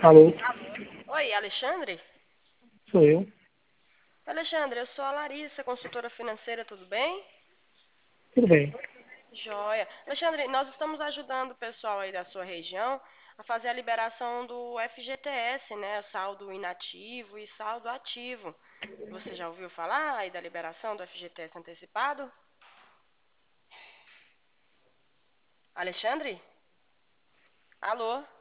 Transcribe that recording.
Alô, Oi, Alexandre? sou eu. Alexandre, eu sou a Larissa, consultora financeira, tudo bem? Tudo bem. Joia. Alexandre, nós estamos ajudando o pessoal aí da sua região a fazer a liberação do FGTS, né? Saldo inativo e saldo ativo. Você já ouviu falar aí da liberação do FGTS antecipado? Alexandre? Alô?